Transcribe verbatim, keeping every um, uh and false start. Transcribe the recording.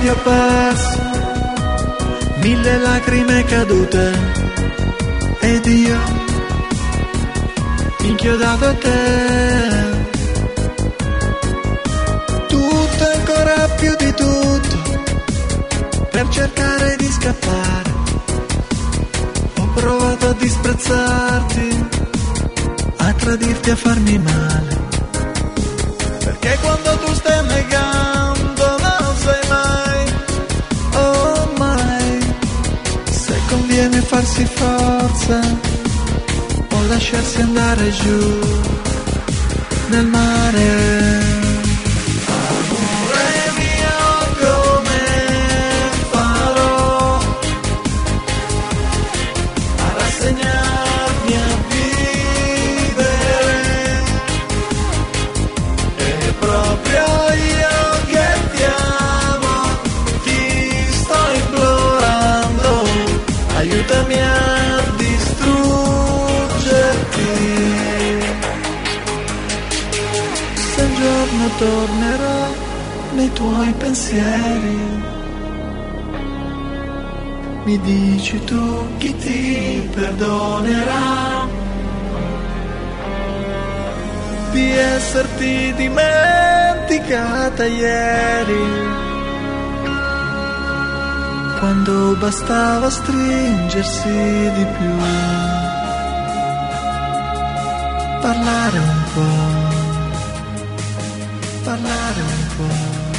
ti ho perso, mille lacrime cadute, ed io inchiodato a te. Tutto e ancora più di tutto, per cercare di scappare. Ho provato a disprezzarti, a tradirti, a farmi male. Perché quando tu stai negando non sai mai, oh mai, se conviene farsi forza o lasciarsi andare giù nel mare. Aiutami a distruggerti. Se un giorno tornerò nei tuoi pensieri, mi dici tu chi ti perdonerà di esserti dimenticata ieri, quando bastava stringersi di più, parlare un po', parlare un po'.